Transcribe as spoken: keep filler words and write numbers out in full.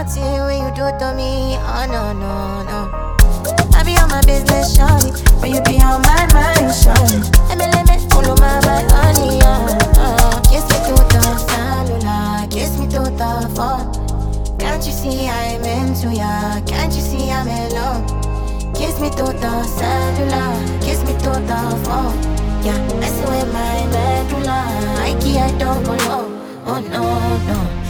bad thing when you do to me. Oh no, no, no. I be on my business, shawty, but you be on my mind, shawty. Let me, let me follow my, my honey, uh, uh. Kiss me to the cellular, kiss me to the phone. Can't you see I'm into ya? Can't you see I'm in love? Kiss me to the cellular, kiss me to the phone. Yeah, messing with my medulla, I can't don't go low. Oh no, no.